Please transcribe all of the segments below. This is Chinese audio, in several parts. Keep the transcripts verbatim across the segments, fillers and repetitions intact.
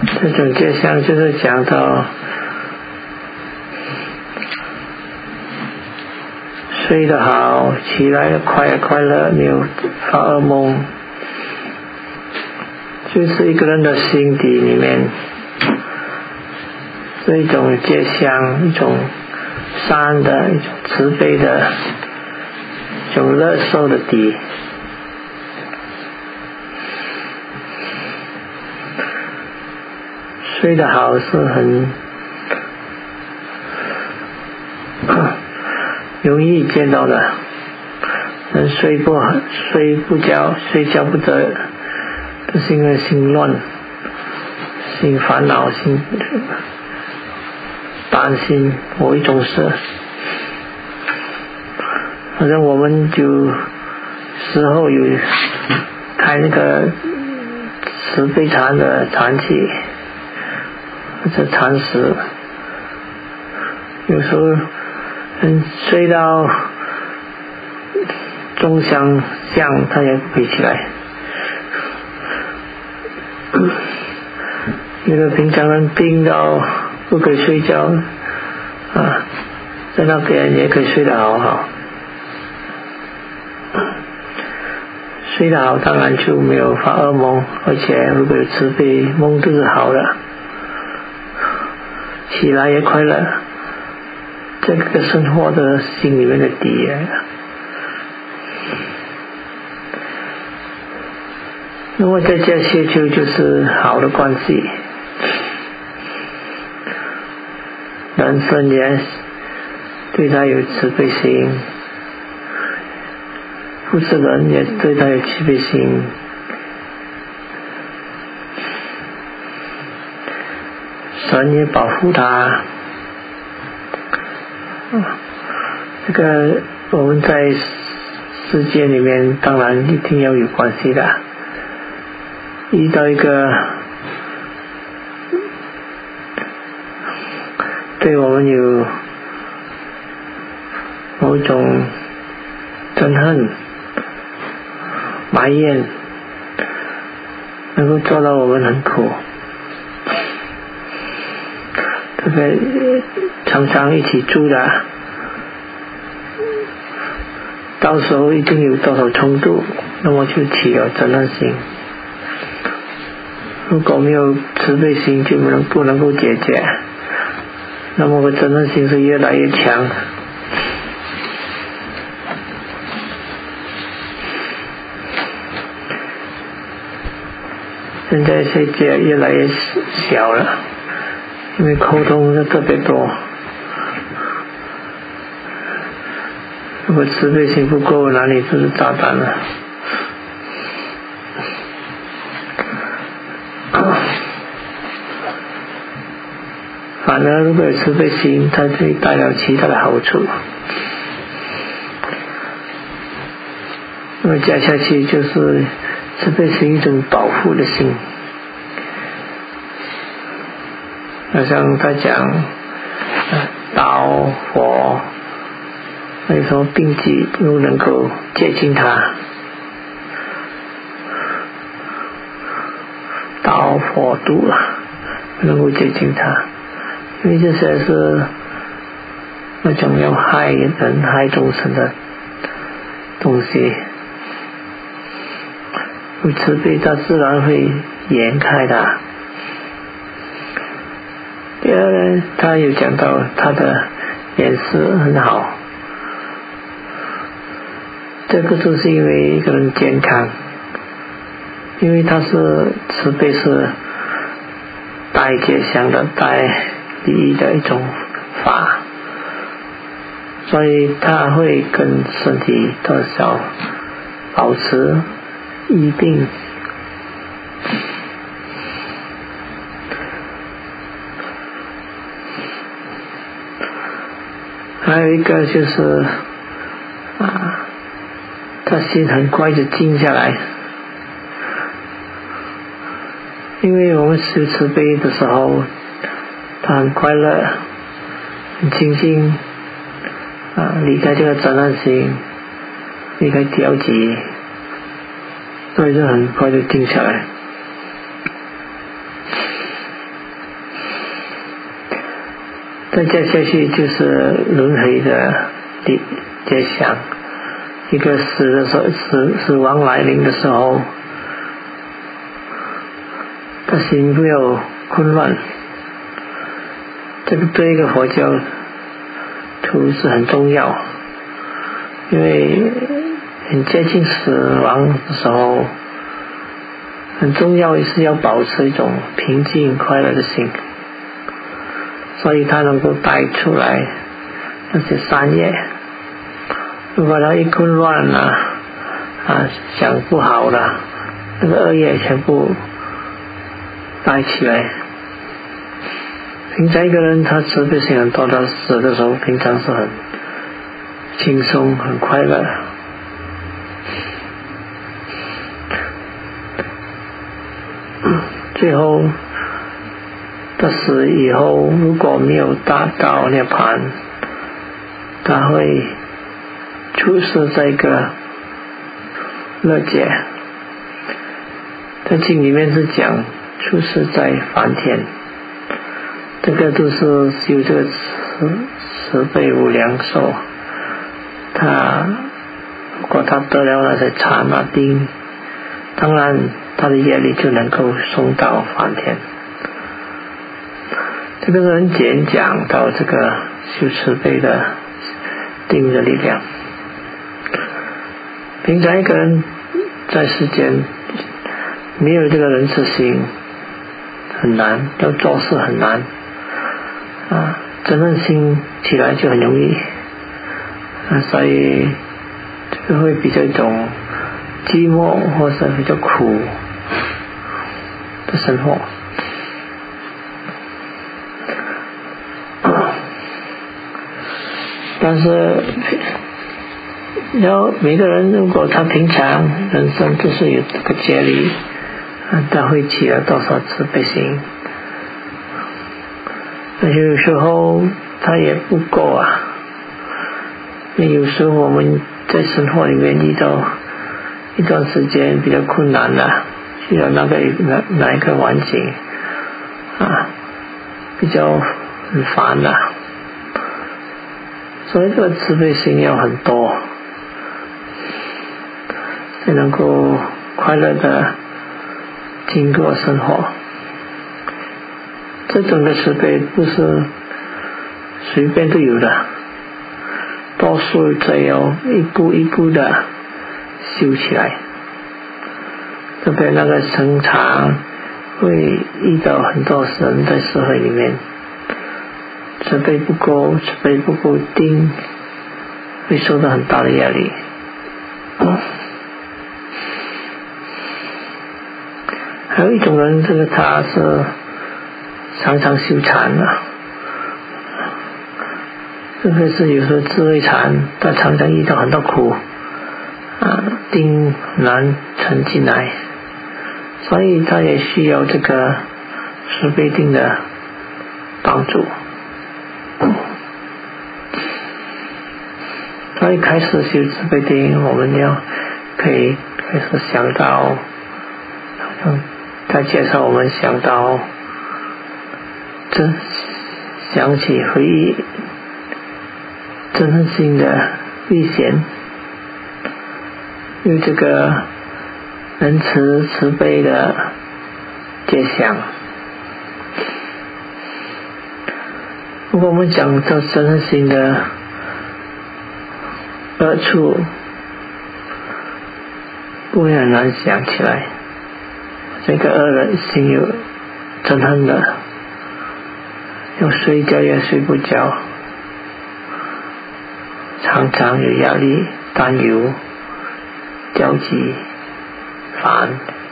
这种觉相就是讲到睡得好，起来的快快乐，没有发噩梦，就是一个人的心底里面是一种觉相，一种善的，一种慈悲的，一种乐受的底。睡得好是很容易见到的，人睡不睡不着，睡觉不得，都是因为心乱，心烦恼，心担心某一种事。好像我们就时候有开那个慈悲禅的禅期，或者禅时，有时候人睡到中香香他也不会起来。有的平常人病到不可以睡觉啊，在那边也可以睡得好好。睡得好当然就没有发噩梦，而且如果有慈悲，梦都是好的，起来也快乐，这个生活的心里面的底来的。那么在这些就就是好的关系，人生也对他有慈悲心，不是人也对他有慈悲心，神也保护他。这个我们在世界里面当然一定要有关系的，遇到一个对我们有某种憎恨、埋怨，能够做到我们很苦，特别常常一起住的，到时候一定有多少冲突，那么就起了憎恨心。如果没有慈悲心，就不能不能够解决，那么个憎恨心是越来越强。现在世界越来越小了，因为沟通的特别多，如果慈悲心不够，哪里就是炸弹了。反而如果有慈悲心，它可以带来其他的好处。那么接下去就是慈悲是一种保护的心，好像他讲道火，为什么病疾都能够接近他，道火度了，能够接近他，因为这些是那种要害人害众生的东西，有慈悲他自然会掩开的。第二，他有讲到他的眼识很好，这个就是因为一个人健康，因为他是慈悲是带觉相的，带利益的一种法，所以他会跟身体多少保持疫病。还有一个就是啊，他心很快就静下来，因为我们修慈悲的时候，他很快乐，很清净啊，离开这个责任心，离开调集，所以就很快就静下来。 再接下去就是轮回的结想，一个死的时候，死死亡来临的时候，他心不要混乱。这个对一个佛教徒是很重要，因为很接近死亡的时候，很重要是要保持一种平静快乐的心，所以他能够带出来那些善业。如果他一混乱啊啊想不好了，那个恶业全部带起来。平常一个人他慈悲心很多，他死的时候平常是很轻松很快乐。最后他死以后，如果没有达到涅槃，他会出世在一个乐界。在经里面是讲出世在梵天，这个都是有这个慈慈悲无量寿。他如果他得了那些刹那定，当然他的业力就能够送到梵天。这个人简讲到这个修慈悲的定的力量。平常一个人在世间没有这个仁慈心很难，要做事很难啊，真正心起来就很容易啊，所以这个会比较一种寂寞或者比较苦的生活。但是要每个人如果他平常人生就是有这个戒律，他会起了多少慈悲心，而且有时候他也不够啊。有时候我们在生活里面遇到一段时间比较困难了，遇到那个哪哪一个环境啊比较很烦了，所以这个慈悲心要很多，才能够快乐的经过生活。这种的慈悲不是随便都有的，多数只有一步一步的修起来。特别那个生产会遇到很多人在社会里面慈悲不够，慈悲不够定，会受到很大的压力。嗯还有一种人，这个他是常常修禅啊，特别是有时候智慧禅，他常常遇到很多苦啊，定难沉进来，所以他也需要这个慈悲定的帮助。所以开始修慈悲定，我们要可以开始想到，在介绍我们想到真想起回忆真正性的遇见，有这个仁慈慈悲的结想。如果我们讲到真正性的恶处，不会很难想起来。这个恶人心有憎恨的，有睡觉也睡不着，常常有压力、担忧、焦急、烦。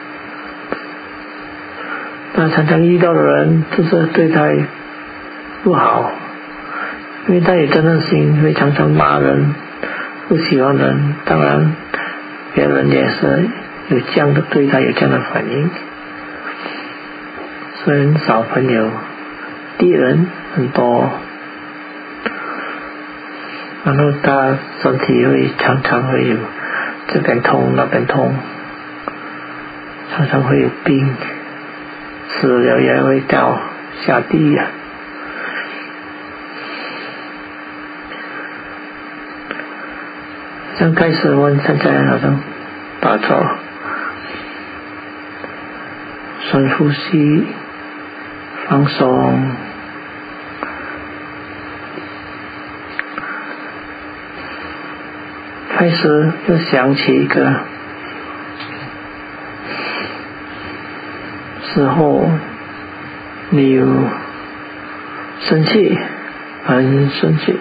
那常常遇到的人就是对他不好，因为他有憎恨心，会常常骂人，不喜欢人，当然别人也是有这样的对他有这样的反应。所以很少朋友，敌人很多，然后他身体会常常会有这边痛那边痛，常常会有病，死了也会掉下地啊。 刚开始我现在好像打坐，深呼吸，放松，开始就想起一个时候，你有生气，很生气，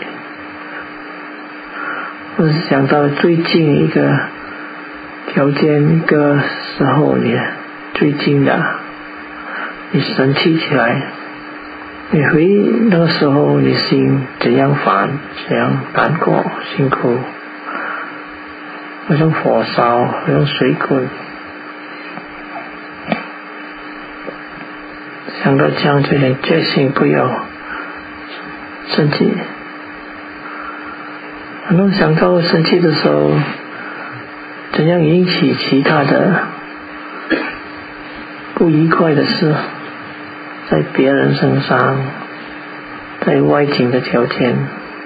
我是想到最近一个条件，一个时候你最近的，你生气起来，你回那个时候你心怎样烦，怎样难过，辛苦，好像火烧，好像水滚，想到这样就很决心不要生气。然后想到生气的时候怎样引起其他的不愉快的事，在别人身上，在外境的条件，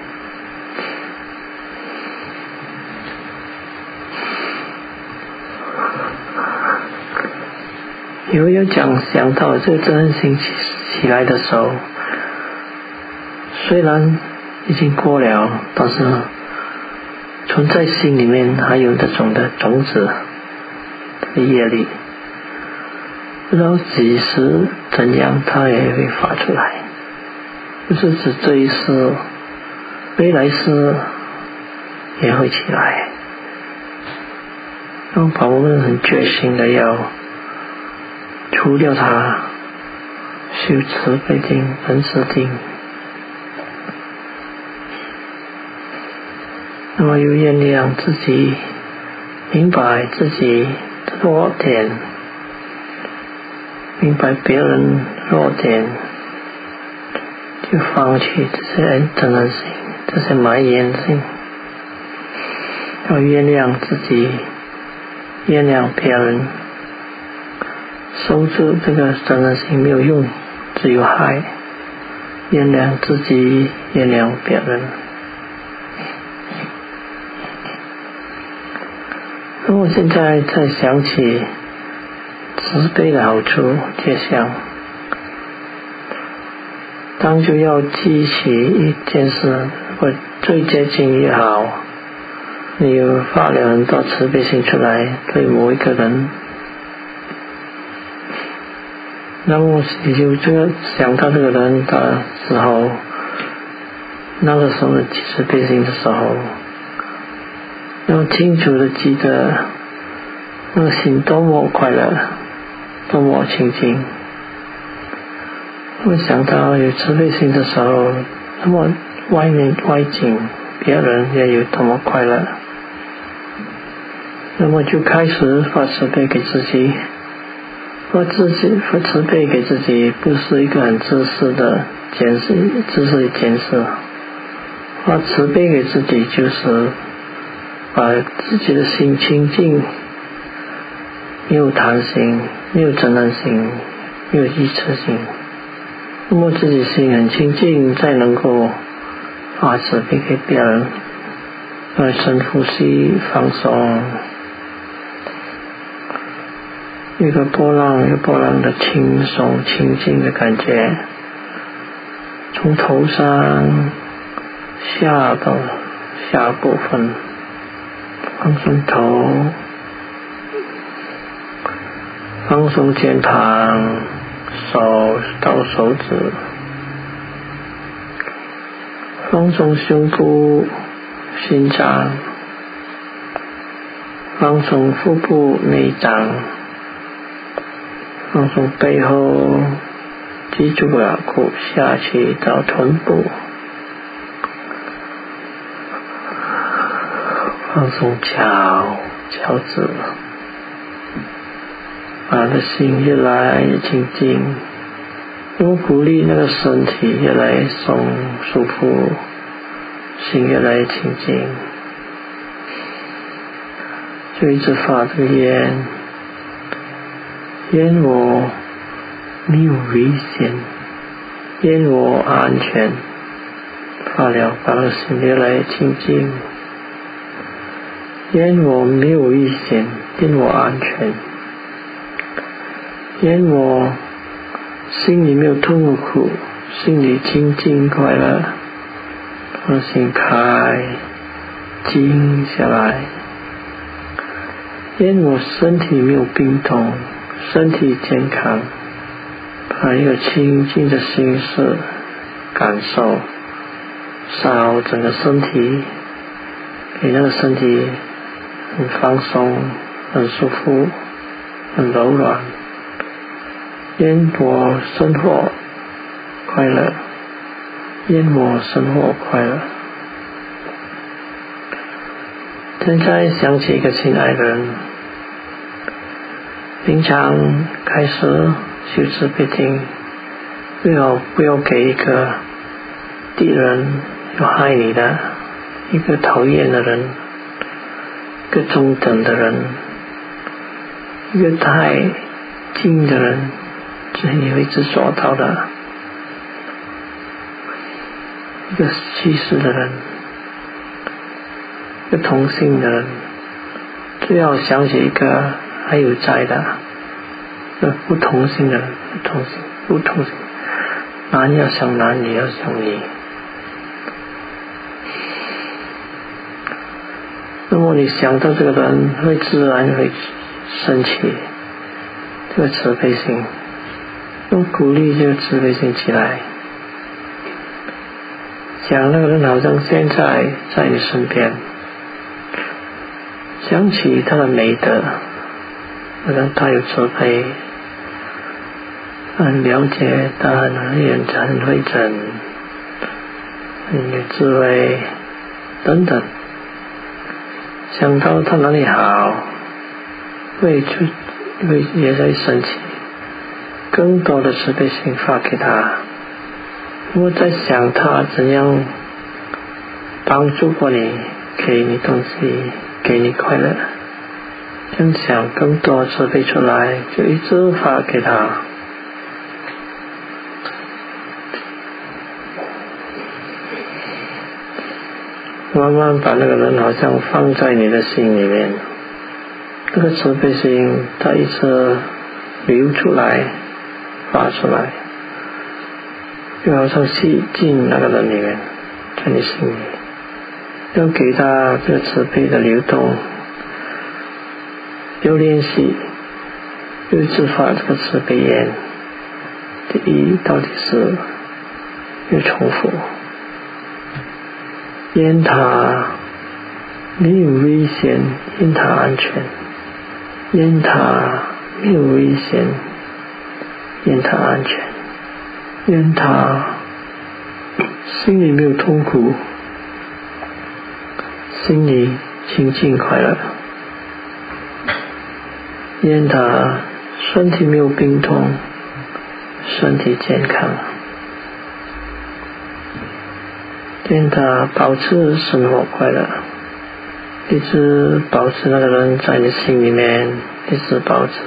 有有讲想到这个责任心起来的时候，虽然已经过了，但是存在心里面还有这种的种子的业力，不知道几时怎样它也会发出来，不是指这一世，未来世也会起来，然后把我们很决心的要除掉它，修慈悲定、本师定，那么又原谅自己，明白自己的弱点，明白别人弱点，就放弃这些责任心，这些埋怨心，要原谅自己，原谅别人，守住这个责任心没有用，只有害，原谅自己，原谅别人。那我现在才想起慈悲的好处，就想当就要记起一件事，我最接近越好，你有发了很多慈悲心出来对某一个人，那么你就这个想到这个人的时候，那个时候的慈悲心的时候，要清楚的记得那个心多么快乐，多么清净。我想到有慈悲心的时候，那么外面外境别人也有多么快乐，那么就开始发慈悲给自己，发自己发慈悲给自己不是一个很自私的检视，自私的检视，发慈悲给自己就是把自己的心清净，没有贪心，没有责任心，没有臆测心，那么自己心很清净，才能够发慈悲给别人。呃，深呼吸，放松，一个波浪一个波浪的轻松清净的感觉，从头上下到下部分，放松头，放松肩膀，手到手指，放松胸部、心脏，放松腹部内脏，放松背后，脊柱桡骨下去到臀部，放松脚脚趾，把的心越来越清净，我鼓励那个身体越来越松舒服，心越来越清净，就一直发这个愿，愿我没有危险，愿我安全，发了把心越来越清净， 愿我没有危险，愿我安全，愿我心里没有痛苦，心里清净快乐，把心开静下来。愿我身体没有病痛，身体健康，把一个清净的心事感受扫整个身体，给那个身体很放松，很舒服，很柔软。愿我生活快乐，愿我生活快乐。现在想起一个亲爱的人，平常开始修慈悲心，不要不要给一个敌人要害你的，一个讨厌的人，一个中等的人，一个太近的人，这是你会知所到的，一个去世的人，一个同性的人，最要想起一个还有在的，一个不同性的人，不同性不同性，男要想男，女要想女。那么你想到这个人，会自然会升起这个慈悲心，用鼓励这个慈悲心起来。想那个人好像现在在你身边，想起他的美德，好像他有慈悲，很了解，他很认真，很会整，很有智慧等等。想到他哪里好，会就会也在升起更多的慈悲心发给他。我在想他怎样帮助过你，给你东西，给你快乐，这样想更多慈悲出来，就一直发给他。慢慢把那个人好像放在你的心里面，这个慈悲心它一直流出来，发出来，就好像吸进那个人里面，在你心里，要给他这个慈悲的流动，要练习，要一直发这个慈悲言。第一，到底是要重复。愿他没有危险，愿他安全；愿他没有危险，愿他安全；愿他心里没有痛苦，心里清净快乐；愿他身体没有病痛，身体健康。愿他保持生活快乐，一直保持那个人在你心里面，一直保持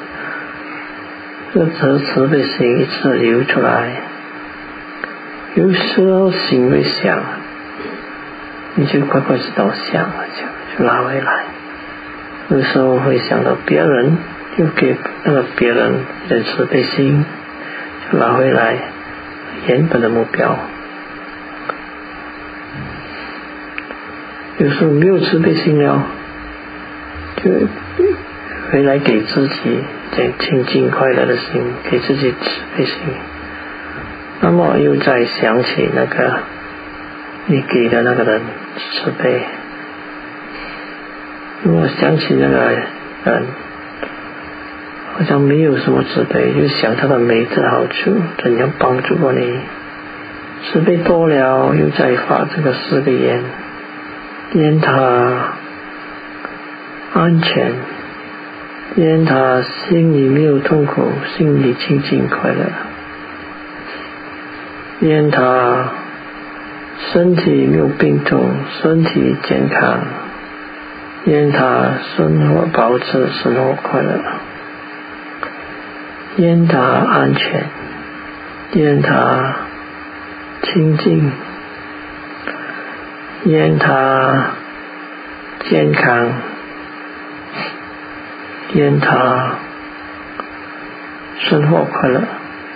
这颗慈悲心一直流出来。有时候心会想，你就快快知道想了，就就拉回来。有时候会想到别人，就给那个别人的慈悲心，就拉回来原本的目标。有时候没有慈悲心了，就回来给自己这清净快乐的心，给自己慈悲心。那么又再想起那个你给的那个人慈悲，如果想起那个人好像没有什么慈悲，就想他的美德好处，怎样帮助过你，慈悲多了，又再发这个慈悲言。愿他安全，愿他心里没有痛苦，心里清净快乐，愿他身体没有病痛，身体健康，愿他生活保持生活快乐，愿他安全，愿他清净，愿他健康，愿他生活快乐。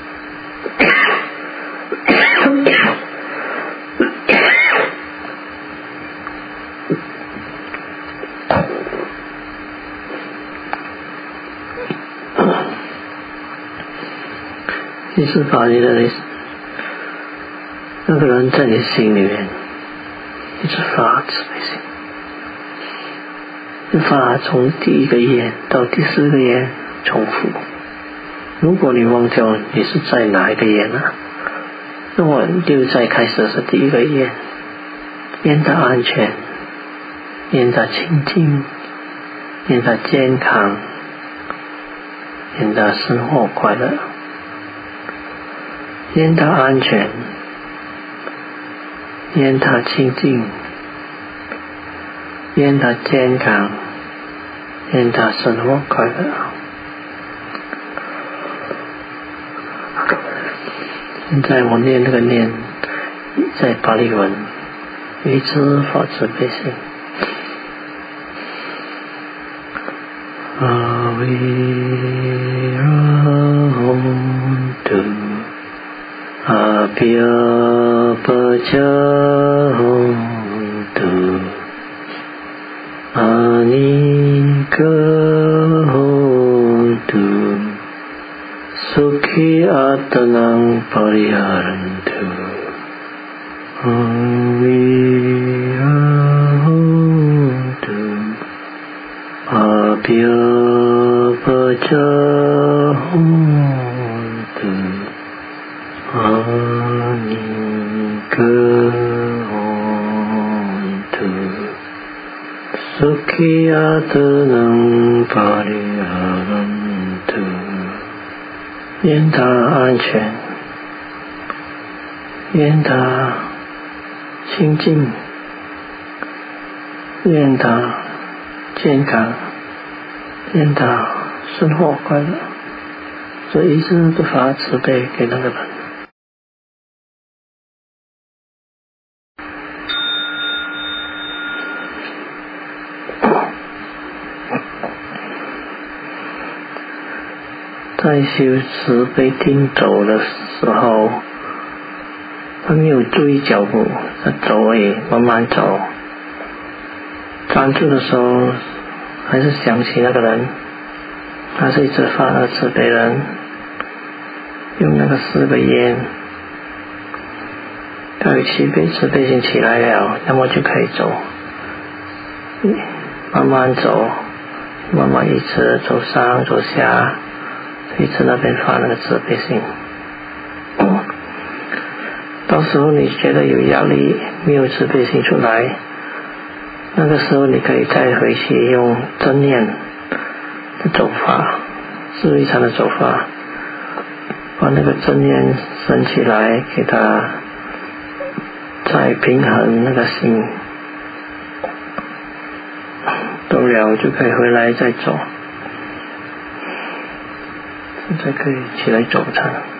你是把你的那个人在你心里面一直发慈悲心，你发从第一个愿到第四个愿重复。如果你忘掉你是在哪一个愿呢？那么就在开始的是第一个愿，愿他安全，愿他清净，愿他健康，愿他生活快乐。愿他安全，愿他清净，愿他健康，愿他生活快乐。现在我念那个念，在巴利文，一直发慈悲心。阿维拉吽图。Abhya pajantu anika hontu sukhi atanang pariharantu Abhya hontu Abhya pajantu Anika hontu sukhiyatanam pariharantu 愿他安全，愿他清净，愿他健康，愿他生活快乐。所以一直都发慈悲给那个人。在修慈悲定走的时候，他没有注意脚步，他走而已，慢慢走。专注的时候，还是想起那个人，他是一直发的慈悲人，用那个四个愿，他有慈悲慈悲心起来了，那么就可以走，慢慢走，慢慢一直走上走下。一直那边发那个慈悲心，到时候你觉得有压力，没有慈悲心出来，那个时候你可以再回去用正念的走法，智慧禅的走法，把那个正念升起来，给它再平衡那个心，走了就可以回来再走。现在可以起来走禅。